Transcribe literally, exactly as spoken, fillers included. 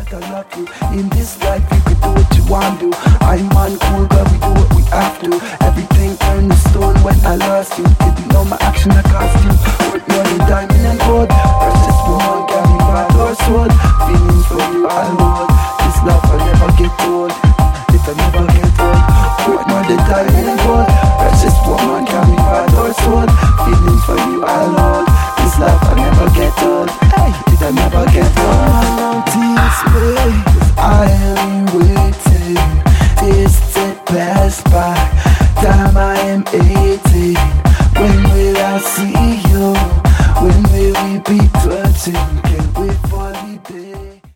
that I love you. In this life you can do what you want to. I'm man cool, girl, we do what we have to. Everything turned to stone when I lost you. Didn't know my action I cost you. Worth more than diamond and gold. Precious woman, carry my door sword. Feelings for you alone. This love I'll never get old. If I never get old. Worth more than diamond and gold. Precious woman, carry my door sword. Feelings for you alone. This love I'll never get old. Hey, if I never get old. Long tears play, I am waiting. Distant pass by, time I am eighteen. When will I see you? When will we be touching? Can't wait for the day.